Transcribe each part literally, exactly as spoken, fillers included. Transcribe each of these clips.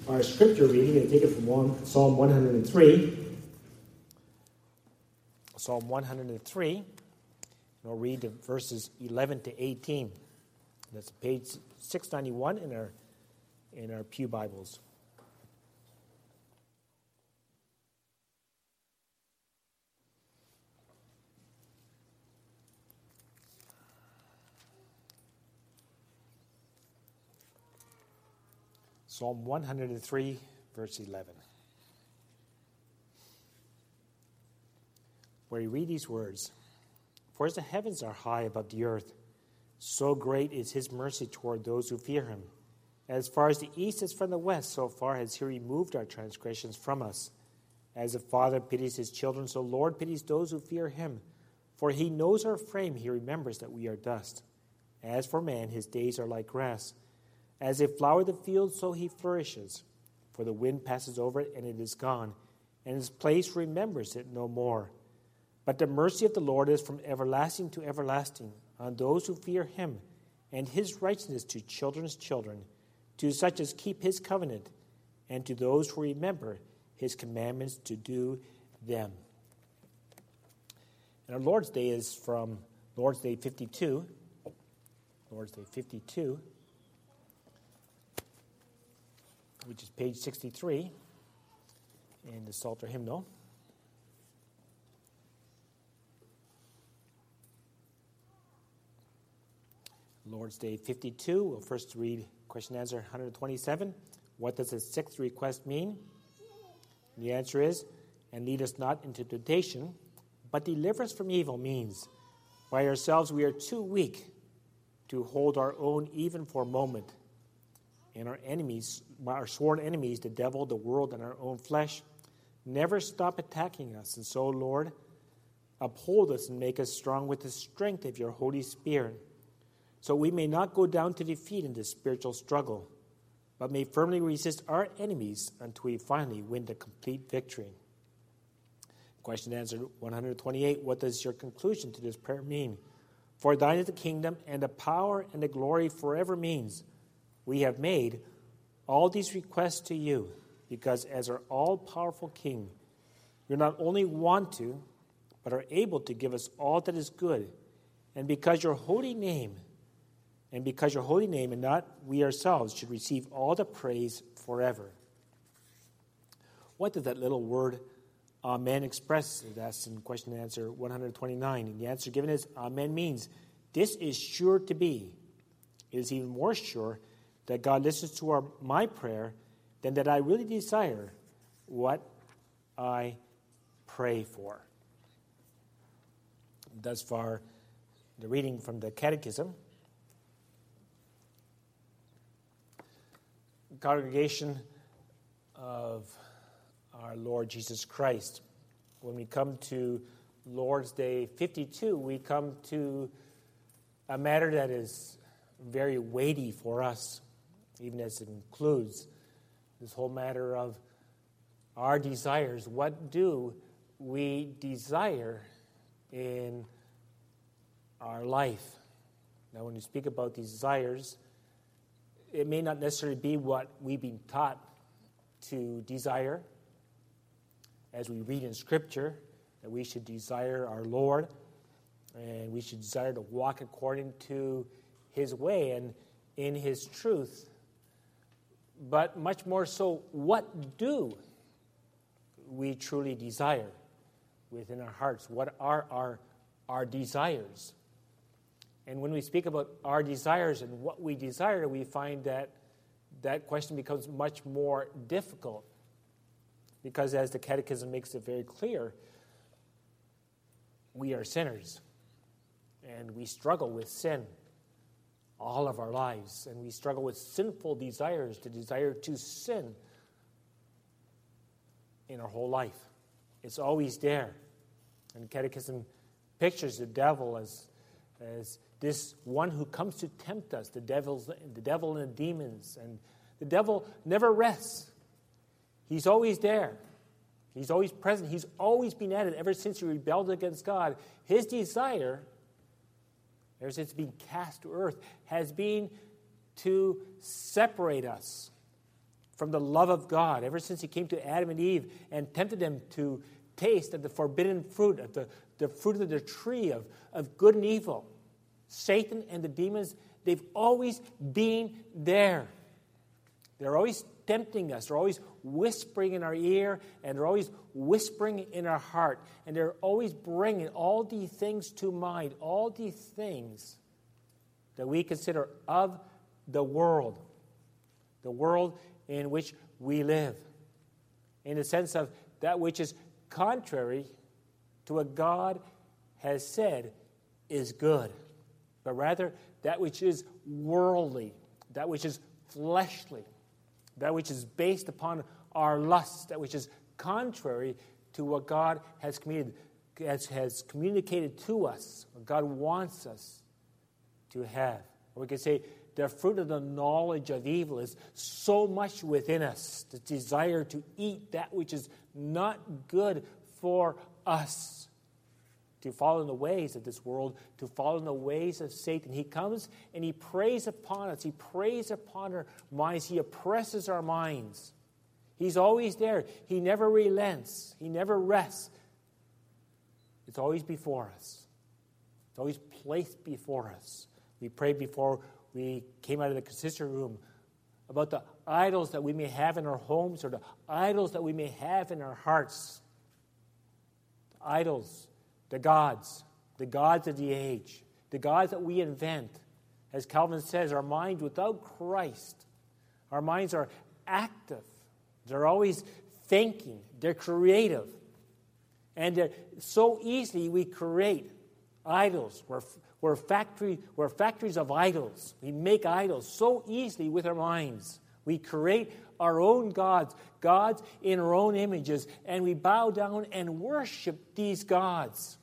our scripture reading and take it from one, Psalm one hundred three. Psalm one hundred three. And we'll read the verses eleven to eighteen. That's page six ninety-one in our in our pew Bibles. Psalm one hundred three, verse eleven. Where you read these words, "For as the heavens are high above the earth, so great is his mercy toward those who fear him. As far as the east is from the west, so far has he removed our transgressions from us. As a father pities his children, so the Lord pities those who fear him. For he knows our frame, he remembers that we are dust. As for man, his days are like grass. As a flower of the field, so he flourishes. For the wind passes over it, and it is gone, and his place remembers it no more. But the mercy of the Lord is from everlasting to everlasting on those who fear him, and his righteousness to children's children, to such as keep his covenant, and to those who remember his commandments to do them." And our Lord's Day is from Lord's Day fifty-two. Lord's Day fifty-two. Which is page sixty-three in the Psalter hymnal. Lord's Day fifty-two. We'll first read question and answer one hundred twenty-seven. What does the sixth request mean? And the answer is, "And lead us not into temptation, but deliver us from evil," means, by ourselves we are too weak to hold our own even for a moment. And our enemies, our sworn enemies, the devil, the world, and our own flesh, never stop attacking us. And so, Lord, uphold us and make us strong with the strength of your Holy Spirit, so we may not go down to defeat in this spiritual struggle, but may firmly resist our enemies until we finally win the complete victory. Question and answer one hundred twenty-eight. What does your conclusion to this prayer mean? "For thine is the kingdom and the power and the glory forever," means, we have made all these requests to you because as our all-powerful King, you not only want to, but are able to give us all that is good. And because your holy name, and because your holy name and not we ourselves should receive all the praise forever. What did that little word Amen express? That's in question and answer one hundred twenty-nine. And the answer given is, Amen means, this is sure to be. It is even more sure that God listens to our, my prayer than that I really desire what I pray for. Thus far, the reading from the Catechism. Congregation of our Lord Jesus Christ. When we come to Lord's Day fifty-two, we come to a matter that is very weighty for us, even as it includes this whole matter of our desires. What do we desire in our life? Now, when you speak about desires, it may not necessarily be what we've been taught to desire. As we read in Scripture, that we should desire our Lord, and we should desire to walk according to his way and in his truth. But much more so, what do we truly desire within our hearts? What are our, our desires? And when we speak about our desires and what we desire, we find that that question becomes much more difficult. Because as the Catechism makes it very clear, we are sinners. And we struggle with sin all of our lives. And we struggle with sinful desires, the desire to sin in our whole life. It's always there. And the Catechism pictures the devil as, as this one who comes to tempt us, the devil's, the devil and the demons. And the devil never rests. He's always there. He's always present. He's always been at it ever since he rebelled against God. His desire, ever since being cast to earth, has been to separate us from the love of God, ever since he came to Adam and Eve and tempted them to taste of the forbidden fruit, of the, the fruit of the tree of, of good and evil. Satan and the demons, they've always been there. They're always tempting us. They're always whispering in our ear, and they're always whispering in our heart. And they're always bringing all these things to mind, all these things that we consider of the world, the world in which we live, in the sense of that which is contrary to what God has said is good, but rather that which is worldly, that which is fleshly, that which is based upon our lusts, that which is contrary to what God has communicated, has, has communicated to us, what God wants us to have. Or we can say the fruit of the knowledge of evil is so much within us, the desire to eat that which is not good for us, to follow in the ways of this world, to follow in the ways of Satan. He comes and he preys upon us. He preys upon our minds. He oppresses our minds. He's always there. He never relents. He never rests. It's always before us. It's always placed before us. We prayed before we came out of the consistory room about the idols that we may have in our homes or the idols that we may have in our hearts. The idols, the gods, the gods of the age, the gods that we invent. As Calvin says, our minds without Christ, our minds are active. They're always thinking. They're creative. And they're, so easily we create idols. We're, we're, factory, we're factories of idols. We make idols so easily with our minds. We create our own gods, gods in our own images, and we bow down and worship these gods.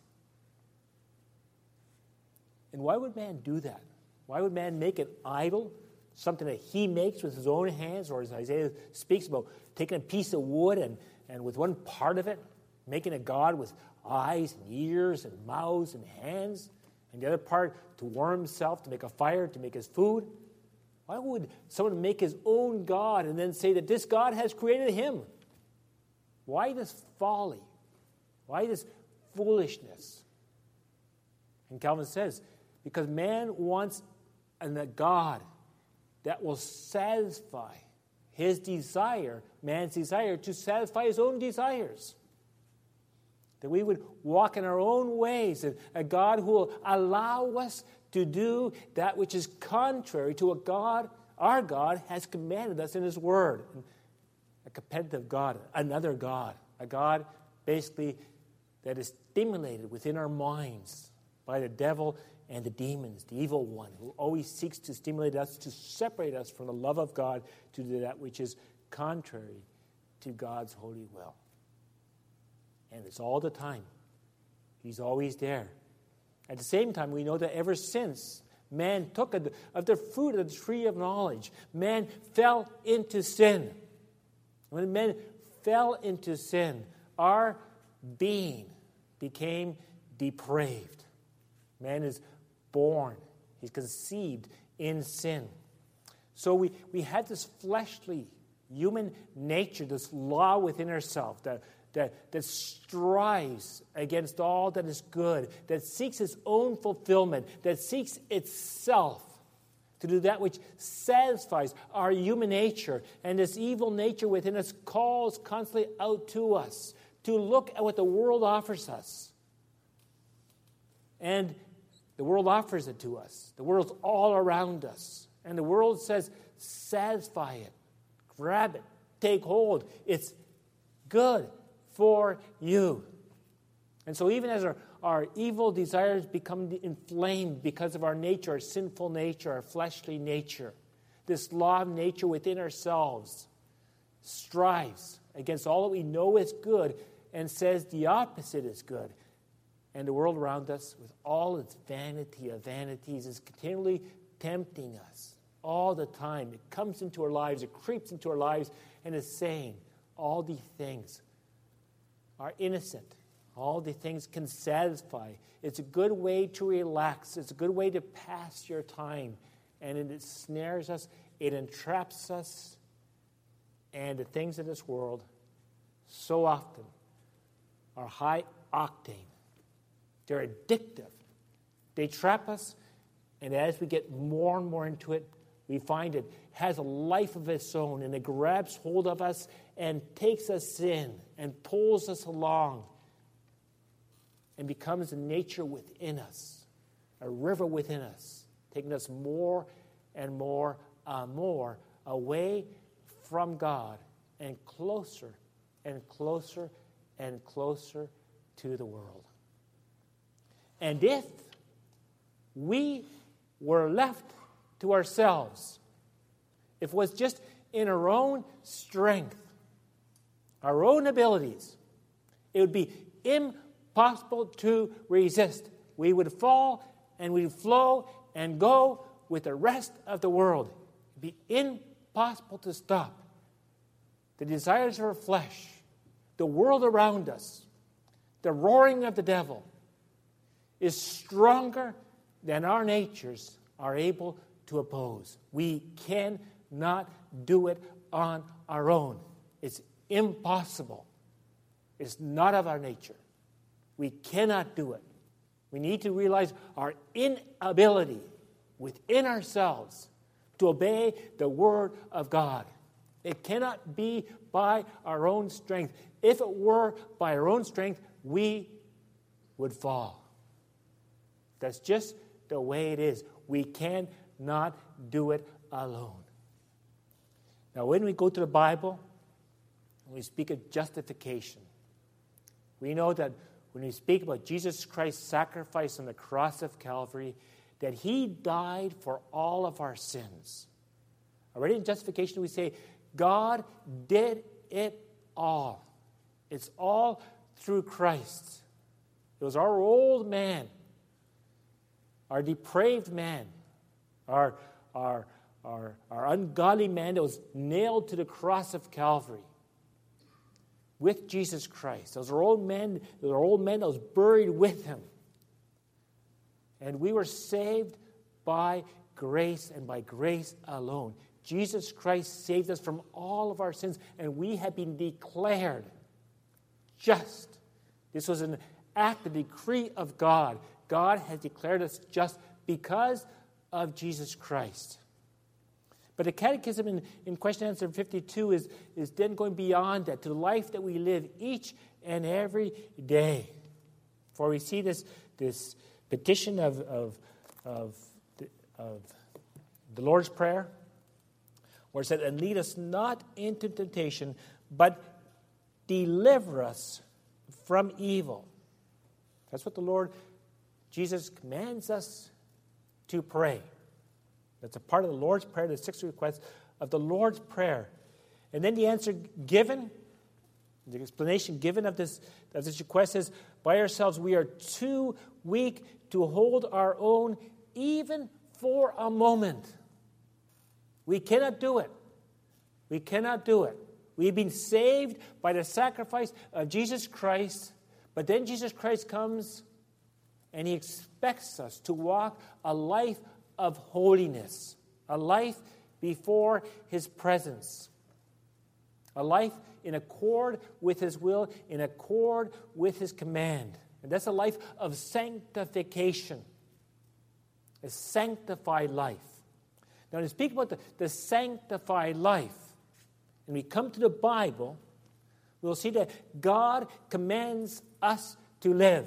And why would man do that? Why would man make an idol, something that he makes with his own hands, or as Isaiah speaks about, taking a piece of wood and, and with one part of it, making a god with eyes and ears and mouths and hands, and the other part to warm himself, to make a fire, to make his food? Why would someone make his own god and then say that this God has created him? Why this folly? Why this foolishness? And Calvin says, because man wants a God that will satisfy his desire, man's desire, to satisfy his own desires. That we would walk in our own ways, and a God who will allow us to do that which is contrary to what God, our God, has commanded us in his word. A competitive God, another God, a God basically that is stimulated within our minds by the devil and the demons, the evil one, who always seeks to stimulate us, to separate us from the love of God, to do that which is contrary to God's holy will. And it's all the time. He's always there. At the same time, we know that ever since man took of the fruit of the tree of knowledge, man fell into sin. When men fell into sin, our being became depraved. Man is born. He's conceived in sin. So we, we had this fleshly, human nature, this law within ourselves that, that, that strives against all that is good, that seeks its own fulfillment, that seeks itself to do that which satisfies our human nature. And this evil nature within us calls constantly out to us to look at what the world offers us. And the world offers it to us. The world's all around us. And the world says, satisfy it. Grab it. Take hold. It's good for you. And so even as our, our evil desires become inflamed because of our nature, our sinful nature, our fleshly nature, this law of nature within ourselves strives against all that we know is good and says the opposite is good. And the world around us, with all its vanity of vanities, is continually tempting us all the time. It comes into our lives, it creeps into our lives, and is saying all these things are innocent. All the things can satisfy. It's a good way to relax. It's a good way to pass your time. And it snares us, it entraps us, And the things of this world so often are high octane. They're addictive. They trap us, and as we get more and more into it, we find it has a life of its own, and it grabs hold of us and takes us in and pulls us along and becomes a nature within us, a river within us, taking us more and more and more away from God and closer and closer and closer to the world. And if we were left to ourselves, if it was just in our own strength, our own abilities, it would be impossible to resist. We would fall and we'd flow and go with the rest of the world. It would be impossible to stop. The desires of our flesh, the world around us, the roaring of the devil is stronger than our natures are able to oppose. We cannot do it on our own. It's impossible. It's not of our nature. We cannot do it. We need to realize our inability within ourselves to obey the Word of God. It cannot be by our own strength. If it were by our own strength, we would fall. That's just the way it is. We cannot do it alone. Now, when we go to the Bible, when we speak of justification, we know that when we speak about Jesus Christ's sacrifice on the cross of Calvary, that He died for all of our sins. Already in justification, we say, God did it all. It's all through Christ. It was our old man, our depraved man, our, our, our, our ungodly man that was nailed to the cross of Calvary with Jesus Christ. Those are old men, those are old men that was buried with Him. And we were saved by grace and by grace alone. Jesus Christ saved us from all of our sins, and we have been declared just. This was an act, a decree of God. God has declared us just because of Jesus Christ. But the catechism in, in question answer fifty-two is, is then going beyond that to the life that we live each and every day. For we see this, this petition of, of, of, the, of the Lord's Prayer, where it said, and lead us not into temptation, but deliver us from evil. That's what the Lord Jesus commands us to pray. That's a part of the Lord's Prayer, the sixth request of the Lord's Prayer. And then the answer given, the explanation given of this, of this request is, by ourselves we are too weak to hold our own even for a moment. We cannot do it. We cannot do it. We've been saved by the sacrifice of Jesus Christ, but then Jesus Christ comes and He expects us to walk a life of holiness, a life before His presence, a life in accord with His will, in accord with His command. And that's a life of sanctification, a sanctified life. Now, to speak about the, the sanctified life, and we come to the Bible, we'll see that God commands us to live.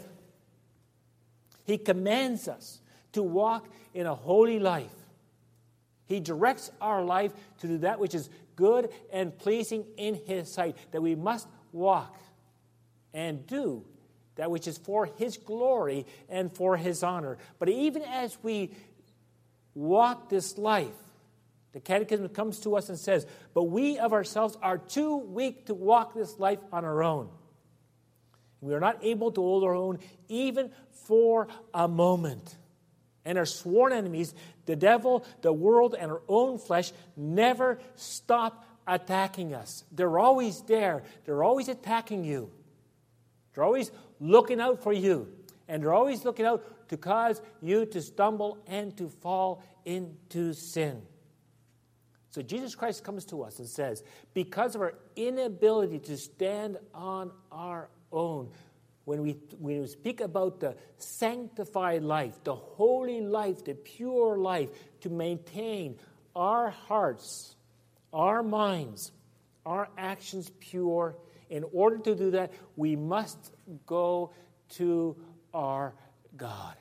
He commands us to walk in a holy life. He directs our life to do that which is good and pleasing in His sight, that we must walk and do that which is for His glory and for His honor. But even as we walk this life, the Catechism comes to us and says, but we of ourselves are too weak to walk this life on our own. We are not able to hold our own even for a moment. And our sworn enemies, the devil, the world, and our own flesh, never stop attacking us. They're always there. They're always attacking you. They're always looking out for you. And they're always looking out to cause you to stumble and to fall into sin. So Jesus Christ comes to us and says, because of our inability to stand on our own, when we, when we speak about the sanctified life, the holy life, the pure life, to maintain our hearts, our minds, our actions pure, in order to do that, we must go to our God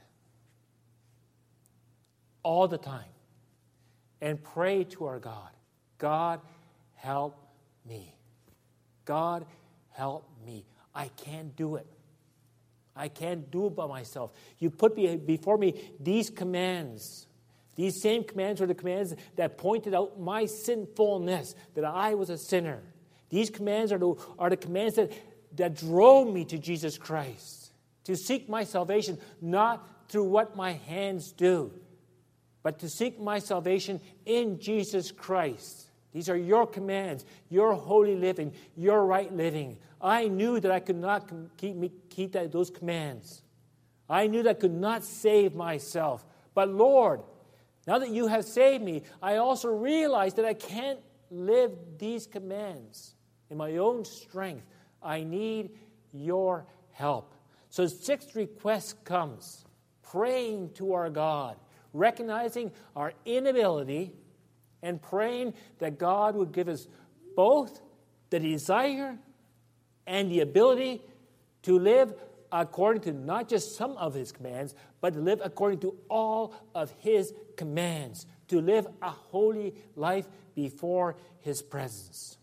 all the time and pray to our God. God, help me. God, help me. I can't do it. I can't do it by myself. You put before me these commands. These same commands were the commands that pointed out my sinfulness, that I was a sinner. These commands are the, are the commands that, that drove me to Jesus Christ, to seek my salvation, not through what my hands do, but to seek my salvation in Jesus Christ. These are your commands, your holy living, your right living. I knew that I could not keep, me, keep that, those commands. I knew that I could not save myself. But Lord, now that you have saved me, I also realize that I can't live these commands in my own strength. I need your help. So the sixth request comes, praying to our God, recognizing our inability and praying that God would give us both the desire and the ability to live according to not just some of his commands, but to live according to all of his commands, to live a holy life before his presence.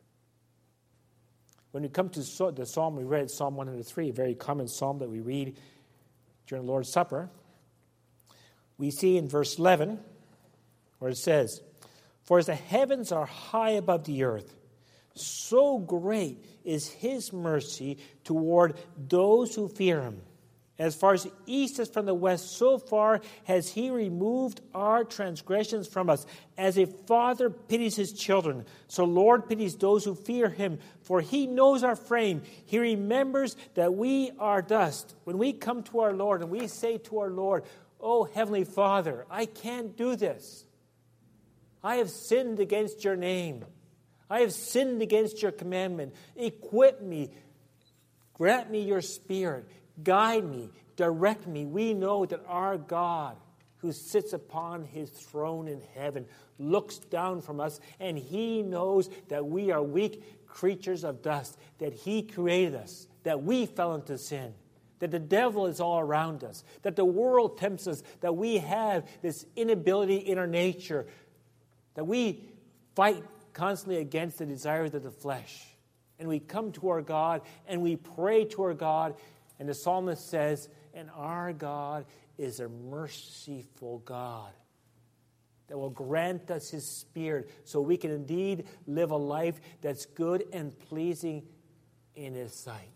When we come to the psalm we read, Psalm one hundred three, a very common psalm that we read during the Lord's Supper, we see in verse eleven where it says, "For as the heavens are high above the earth, so great is his mercy toward those who fear him. As far as the east is from the west, so far has he removed our transgressions from us. As a father pities his children, so Lord pities those who fear him. For he knows our frame. He remembers that we are dust." When we come to our Lord and we say to our Lord, "Oh, Heavenly Father, I can't do this. I have sinned against your name. I have sinned against your commandment. Equip me. Grant me your spirit. Guide me. Direct me." We know that our God, who sits upon his throne in heaven, looks down from us, and he knows that we are weak creatures of dust, that he created us, that we fell into sin, that the devil is all around us, that the world tempts us, that we have this inability in our nature, that we fight constantly against the desires of the flesh. And we come to our God and we pray to our God, and the psalmist says, "And our God is a merciful God that will grant us his spirit so we can indeed live a life that's good and pleasing in his sight."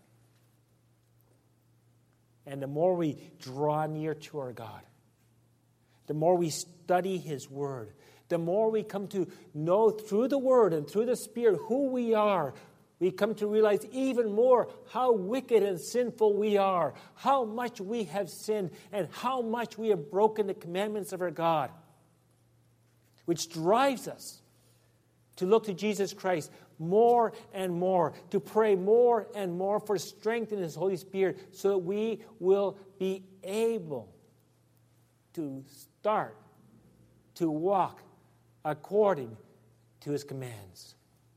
And the more we draw near to our God, the more we study his word, the more we come to know through the word and through the Spirit who we are, we come to realize even more how wicked and sinful we are, how much we have sinned, and how much we have broken the commandments of our God, which drives us to look to Jesus Christ more and more, to pray more and more for strength in his Holy Spirit so that we will be able to start to walk according to his commands.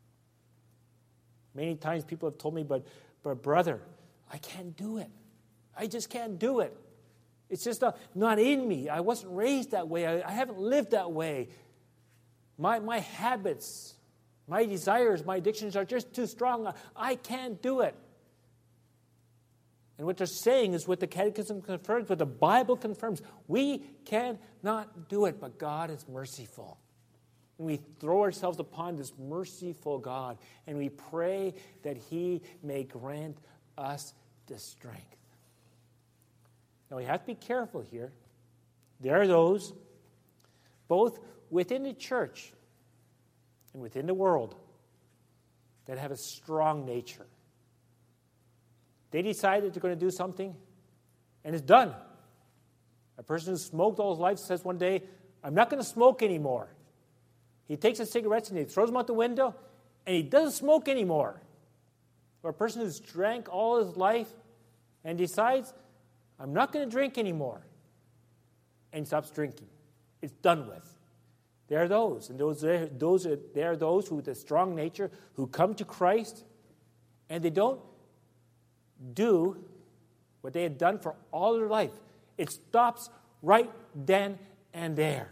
Many times people have told me, but, but brother, I can't do it. I just can't do it. It's just not, not in me. I wasn't raised that way. I, I haven't lived that way. My, my habits, my desires, my addictions are just too strong. I can't do it. And what they're saying is what the Catechism confirms, what the Bible confirms. We cannot do it, but God is merciful. And we throw ourselves upon this merciful God, and we pray that he may grant us the strength. Now, we have to be careful here. There are those, both within the church and within the world, that have a strong nature. They decide that they're going to do something, and it's done. A person who smoked all his life says one day, "I'm not going to smoke anymore." He takes his cigarettes and he throws them out the window, and he doesn't smoke anymore. Or a person who's drank all his life and decides, I'm not going to drink anymore, and stops drinking. It's done with. There are those, and those are, those are, there are those who, with a strong nature, who come to Christ, and they don't do what they had done for all their life. It stops right then and there.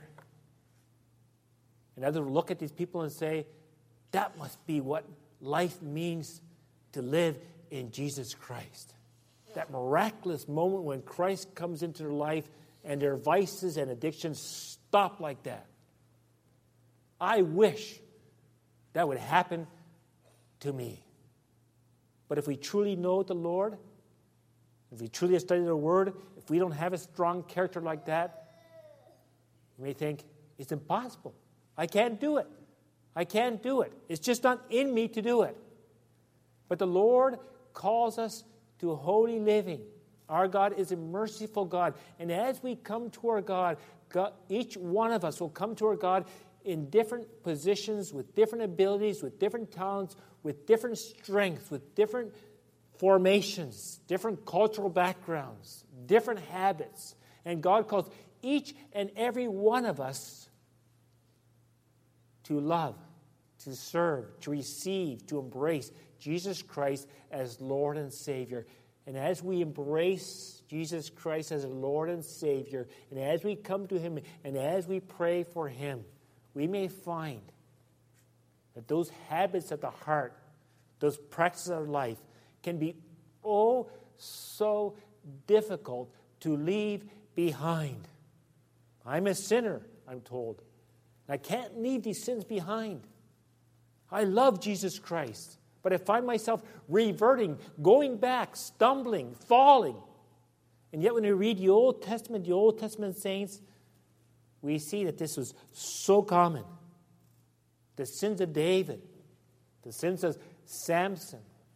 And others look at these people and say, that must be what life means to live in Jesus Christ. That miraculous moment when Christ comes into their life and their vices and addictions stop like that. I wish that would happen to me. But if we truly know the Lord, if we truly study the Word, if we don't have a strong character like that, we may think, it's impossible. I can't do it. I can't do it. It's just not in me to do it. But the Lord calls us to holy living. Our God is a merciful God. And as we come to our God, God, each one of us will come to our God in different positions, with different abilities, with different talents, with different strengths, with different formations, different cultural backgrounds, different habits. And God calls each and every one of us to love, to serve, to receive, to embrace Jesus Christ as Lord and Savior. And as we embrace Jesus Christ as our Lord and Savior, and as we come to Him, and as we pray for Him, we may find that those habits of the heart, those practices of life, can be oh so difficult to leave behind. I'm a sinner, I'm told. I can't leave these sins behind. I love Jesus Christ, but I find myself reverting, going back, stumbling, falling. And yet when we read the Old Testament, the Old Testament saints, we see that this was so common. The sins of David, the sins of Samson,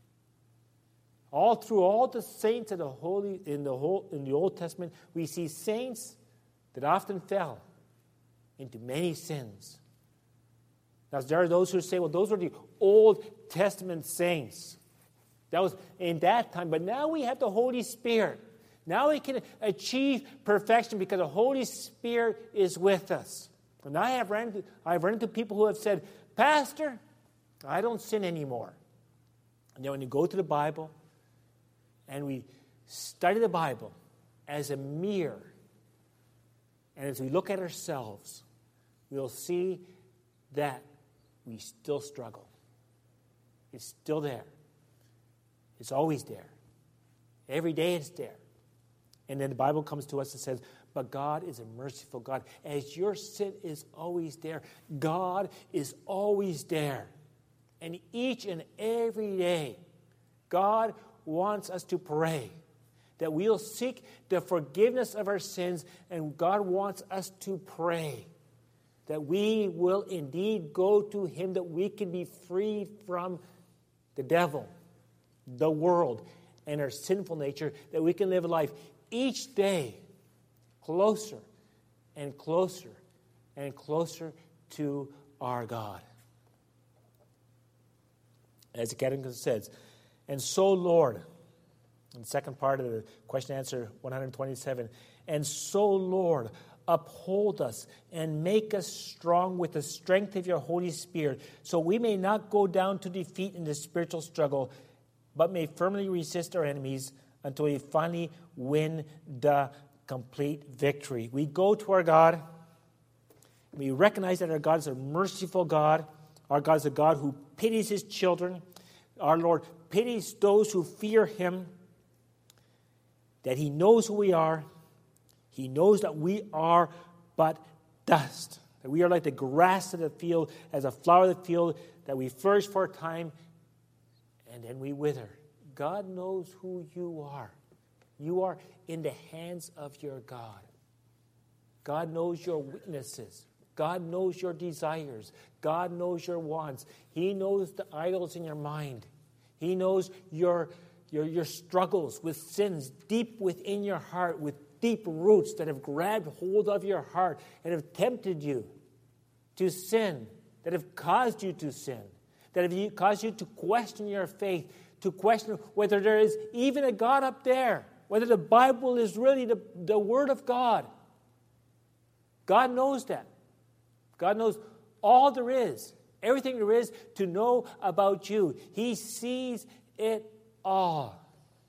all through all the saints of the holy in the whole in the Old Testament, we see saints that often fell into many sins. Now, there are those who say, well, those are the Old Testament saints. That was in that time. But now we have the Holy Spirit. Now we can achieve perfection because the Holy Spirit is with us. And I have run into, I've run into people who have said, Pastor, I don't sin anymore. And then when you go to the Bible and we study the Bible as a mirror, and as we look at ourselves, we'll see that we still struggle. It's still there. It's always there. Every day it's there. And then the Bible comes to us and says, but God is a merciful God. As your sin is always there, God is always there. And each and every day, God wants us to pray that we'll seek the forgiveness of our sins, and God wants us to pray that we will indeed go to Him, that we can be freed from the devil, the world, and our sinful nature, that we can live a life each day closer and closer and closer to our God. As the Catechism says, and so, Lord, in the second part of the question answer one hundred twenty-seven, and so, Lord, uphold us and make us strong with the strength of your Holy Spirit, so we may not go down to defeat in the spiritual struggle, but may firmly resist our enemies until we finally win the complete victory. We go to our God. We recognize that our God is a merciful God. Our God is a God who pities His children. Our Lord pities those who fear Him. That He knows who we are. He knows that we are but dust. That we are like the grass of the field, as a flower of the field, that we flourish for a time, and then we wither. God knows who you are. You are in the hands of your God. God knows your weaknesses. God knows your desires. God knows your wants. He knows the idols in your mind. He knows your, your, your struggles with sins deep within your heart, with deep roots that have grabbed hold of your heart and have tempted you to sin that have caused you to sin, that have caused you to question your faith, to question whether there is even a God up there, whether the Bible is really the, the Word of God. God knows that. God knows all there is, everything there is to know about you. He sees it all.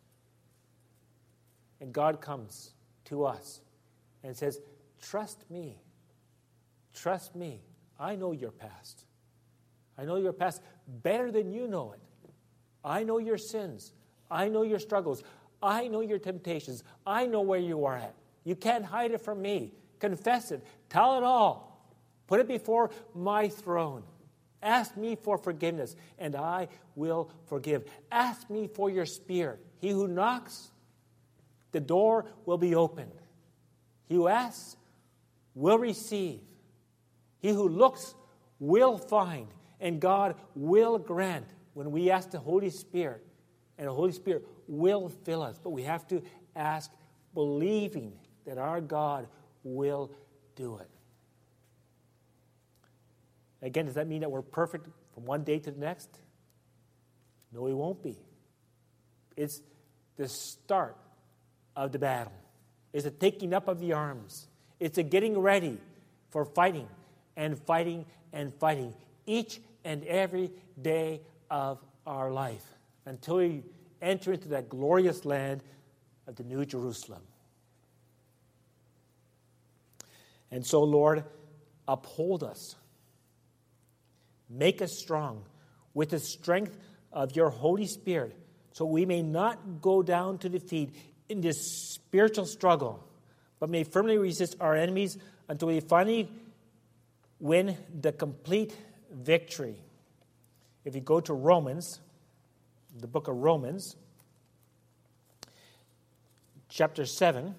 And God comes to us and says, trust me. Trust me. I know your past. I know your past better than you know it. I know your sins. I know your struggles. I know your temptations. I know where you are at. You can't hide it from me. Confess it. Tell it all. Put it before my throne. Ask me for forgiveness, and I will forgive. Ask me for your Spirit. He who knocks, the door will be opened. He who asks will receive. He who looks will find, and God will grant when we ask the Holy Spirit, and the Holy Spirit will fill us. But we have to ask believing that our God will do it. Again, does that mean that we're perfect from one day to the next? No, we won't be. It's the start of the battle. It's a taking up of the arms. It's a getting ready for fighting and fighting and fighting each and every day of our life until we enter into that glorious land of the New Jerusalem. And so, Lord, uphold us. Make us strong with the strength of your Holy Spirit so we may not go down to defeat in this spiritual struggle, but may firmly resist our enemies until we finally win the complete victory. If you go to Romans, the book of Romans, chapter seven,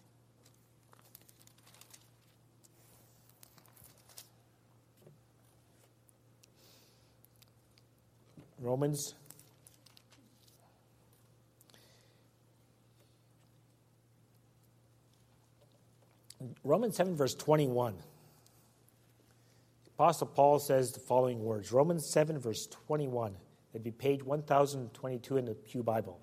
Romans Romans seven, verse twenty-one. Apostle Paul says the following words. Romans seven, verse twenty-one. It'd be page one thousand twenty-two in the Pew Bible.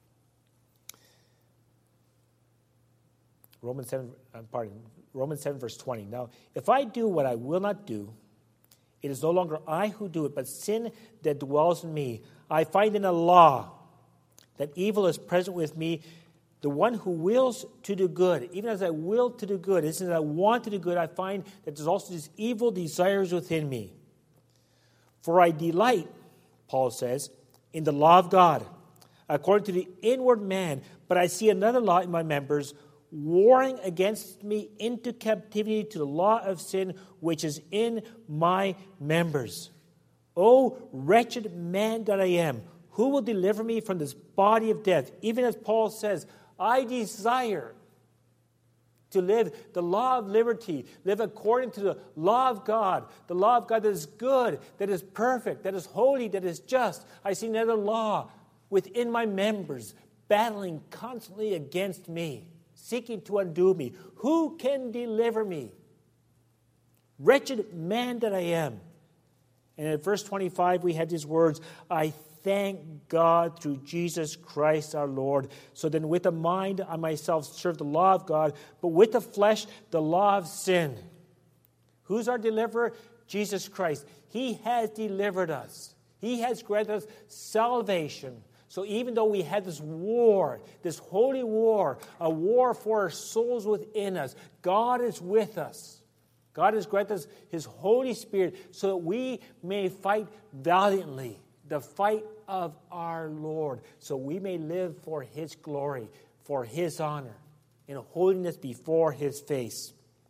Romans seven, uh, pardon, Romans seven, verse twenty. Now, if I do what I will not do, it is no longer I who do it, but sin that dwells in me. I find in a law that evil is present with me, the one who wills to do good. Even as I will to do good, as I want to do good, I find that there's also these evil desires within me. For I delight, Paul says, in the law of God, according to the inward man, but I see another law in my members, warring against me into captivity to the law of sin which is in my members. O wretched man that I am, who will deliver me from this body of death? Even as Paul says, I desire to live the law of liberty, live according to the law of God, the law of God that is good, that is perfect, that is holy, that is just. I see another law within my members battling constantly against me, seeking to undo me. Who can deliver me? Wretched man that I am. And in verse twenty-five, we have these words, I thank God through Jesus Christ our Lord. So then with the mind I myself serve the law of God, but with the flesh the law of sin. Who's our deliverer? Jesus Christ. He has delivered us. He has granted us salvation. So even though we had this war, this holy war, a war for our souls within us, God is with us. God has granted us His Holy Spirit so that we may fight valiantly the fight of our Lord, so we may live for His glory, for His honor, in holiness before His face.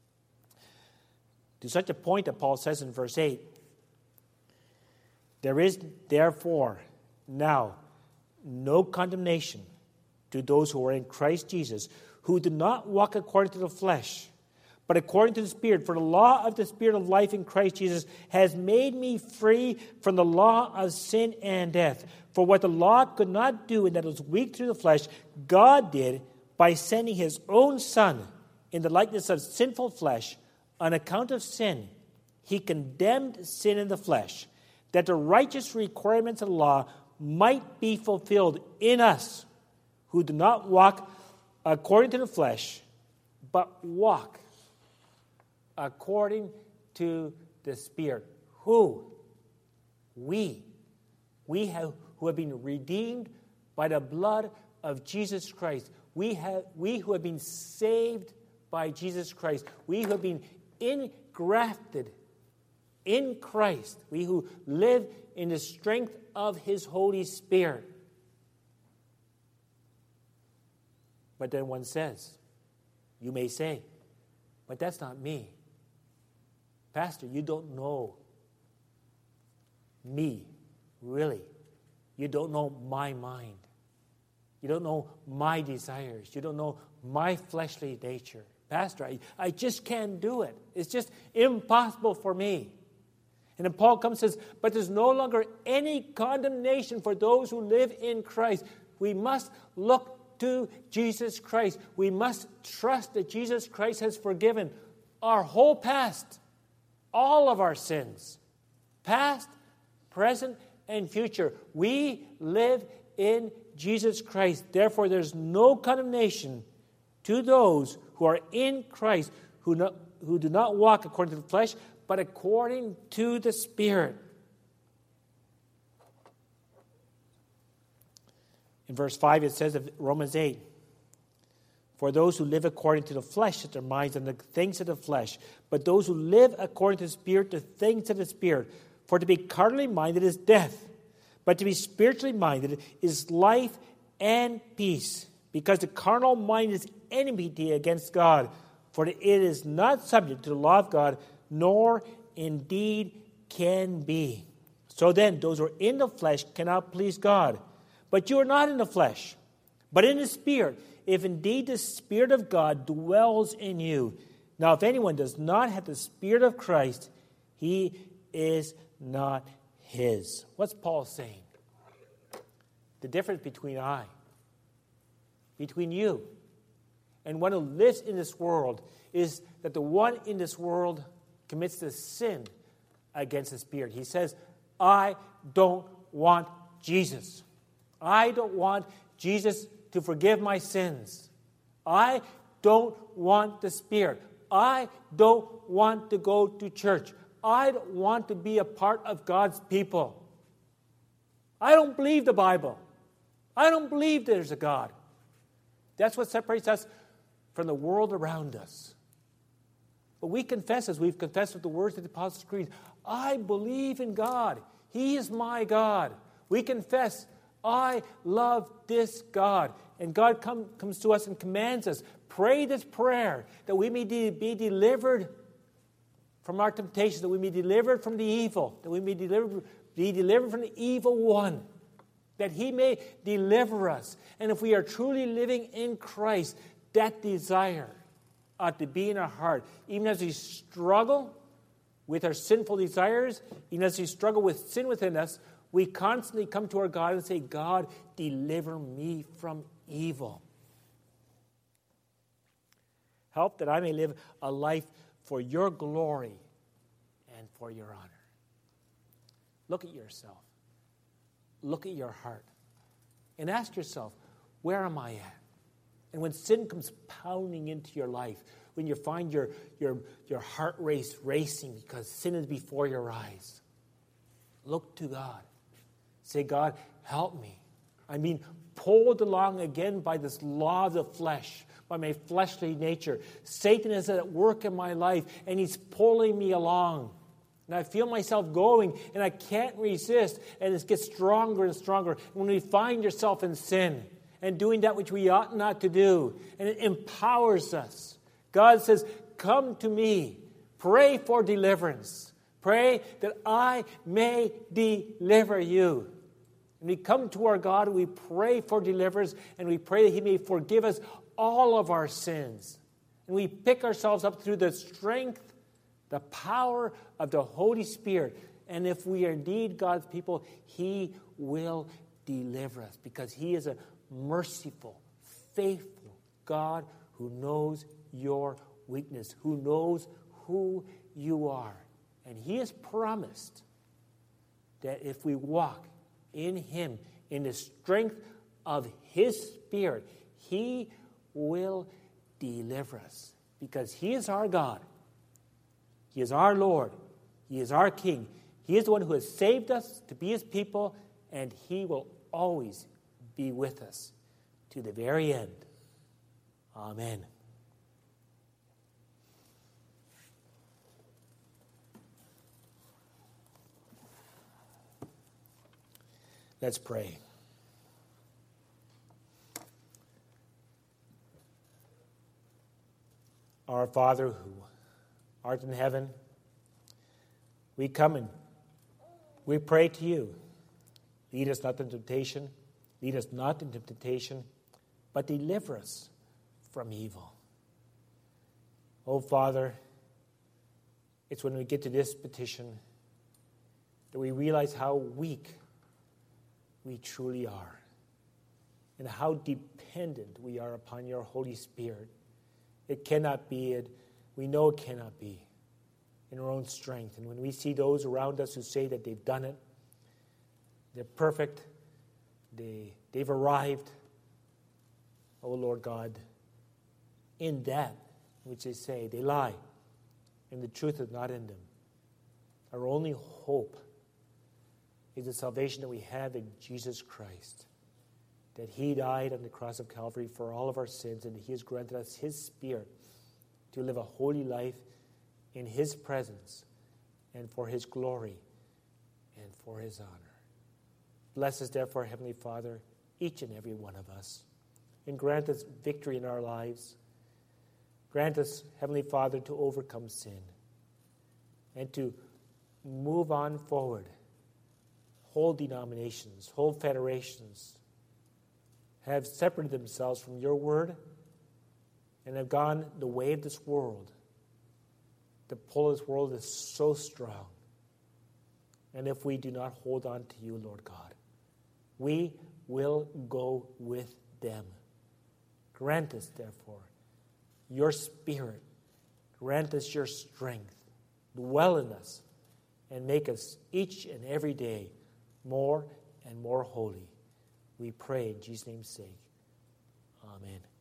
To such a point that Paul says in verse eight, there is therefore now no condemnation to those who are in Christ Jesus, who do not walk according to the flesh, but according to the Spirit. For the law of the Spirit of life in Christ Jesus has made me free from the law of sin and death. For what the law could not do, and that was weak through the flesh, God did by sending His own Son in the likeness of sinful flesh on account of sin. he condemned sin in the flesh, that the righteous requirements of the law might be fulfilled in us, who do not walk according to the flesh, but walk according to the Spirit. Who? We. We have, who have been redeemed by the blood of Jesus Christ. We have, we who have been saved by Jesus Christ. We who have been engrafted in Christ. We who live in the strength of His Holy Spirit. But then one says, you may say, but that's not me. Pastor, you don't know me, really. You don't know my mind. You don't know my desires. You don't know my fleshly nature. Pastor, I, I just can't do it. It's just impossible for me. And then Paul comes and says, but there's no longer any condemnation for those who live in Christ. We must look to Jesus Christ. We must trust that Jesus Christ has forgiven our whole past, all of our sins, past, present, and future. We live in Jesus Christ. Therefore, there's no condemnation to those who are in Christ, who, not, who do not walk according to the flesh, but according to the Spirit. In verse five, it says of Romans eight, for those who live according to the flesh set their minds on the things of the flesh, but those who live according to the Spirit, the things of the Spirit. For to be carnally minded is death, but to be spiritually minded is life and peace, because the carnal mind is enmity against God, for it is not subject to the law of God, nor indeed can be. So then, those who are in the flesh cannot please God. But you are not in the flesh, but in the Spirit, if indeed the Spirit of God dwells in you. Now, if anyone does not have the Spirit of Christ, he is not his. What's Paul saying? The difference between I, between you, and one who lives in this world is that the one in this world commits the sin against the Spirit. He says, I don't want Jesus. I don't want Jesus to forgive my sins. I don't want the Spirit. I don't want to go to church. I don't want to be a part of God's people. I don't believe the Bible. I don't believe there's a God. That's what separates us from the world around us. But we confess, as we've confessed with the words of the Apostles' Creed, I believe in God. He is my God. We confess, I love this God. And God come, comes to us and commands us, pray this prayer that we may de- be delivered from our temptations, that we may be delivered from the evil, that we may deliver, be delivered from the evil one, that He may deliver us. And if we are truly living in Christ, that desire ought to be in our heart. Even as we struggle with our sinful desires, even as we struggle with sin within us, we constantly come to our God and say, God, deliver me from evil. Help that I may live a life for your glory and for your honor. Look at yourself. Look at your heart. And ask yourself, where am I at? And when sin comes pounding into your life, when you find your, your, your heart race racing because sin is before your eyes, look to God. Say, God, help me. I mean, pulled along again by this law of the flesh, by my fleshly nature. Satan is at work in my life, and he's pulling me along. And I feel myself going, and I can't resist, and it gets stronger and stronger. When we find yourself in sin and doing that which we ought not to do, and it empowers us. God says, come to me. Pray for deliverance. Pray that I may deliver you. And we come to our God and we pray for deliverance, and we pray that He may forgive us all of our sins. And we pick ourselves up through the strength, the power of the Holy Spirit. And if we are indeed God's people, He will deliver us, because He is a merciful, faithful God who knows your weakness, who knows who you are. And he has promised that if we walk in him, in the strength of his Spirit, he will deliver us. Because he is our God. He is our Lord. He is our King. He is the one who has saved us to be his people, and he will always be with us to the very end. Amen. Let's pray. Our Father who art in heaven, we come and we pray to you. Lead us not into temptation. Lead us not into temptation, but deliver us from evil. Oh, Father, it's when we get to this petition that we realize how weak we truly are and how dependent we are upon your Holy Spirit. It cannot be, it, we know it cannot be in our own strength. And when we see those around us who say that they've done it, they're perfect, they, they've arrived, oh Lord God, in that which they say, they lie, and the truth is not in them. Our only hope is the salvation that we have in Jesus Christ, that he died on the cross of Calvary for all of our sins, and that he has granted us his Spirit to live a holy life in his presence and for his glory and for his honor. Bless us, therefore, Heavenly Father, each and every one of us, and grant us victory in our lives. Grant us, Heavenly Father, to overcome sin and to move on forward. Whole denominations, whole federations have separated themselves from your word and have gone the way of this world. The pull of this world is so strong. And if we do not hold on to you, Lord God, we will go with them. Grant us, therefore, your Spirit. Grant us your strength. Dwell in us and make us each and every day more and more holy. We pray in Jesus' name's sake. Amen.